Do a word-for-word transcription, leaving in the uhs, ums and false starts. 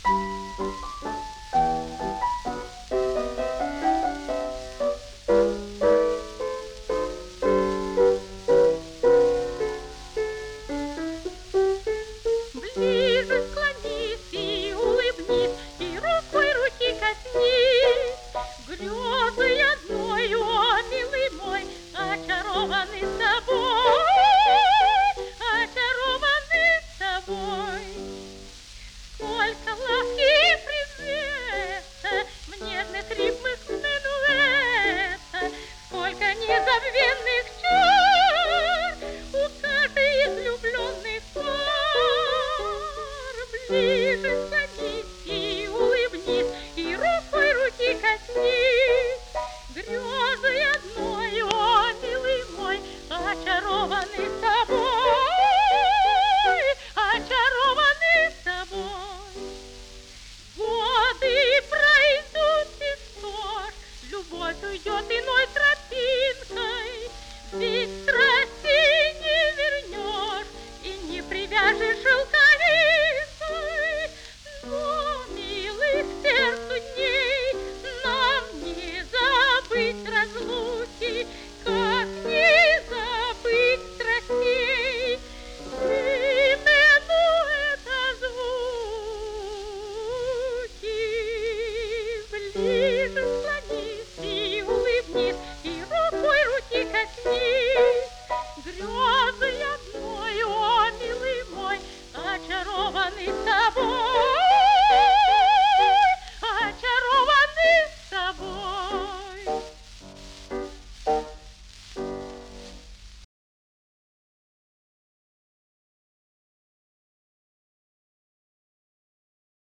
Ближе склонись и улыбнись, и рукой руки коснись. Грезы одной, о, милый мой, очарованы тобой, очарованы тобой. Сколько ласки и призета в нежных ритмах минуэта, сколько незабвенных чар у каждой из влюбленных пар. Ближе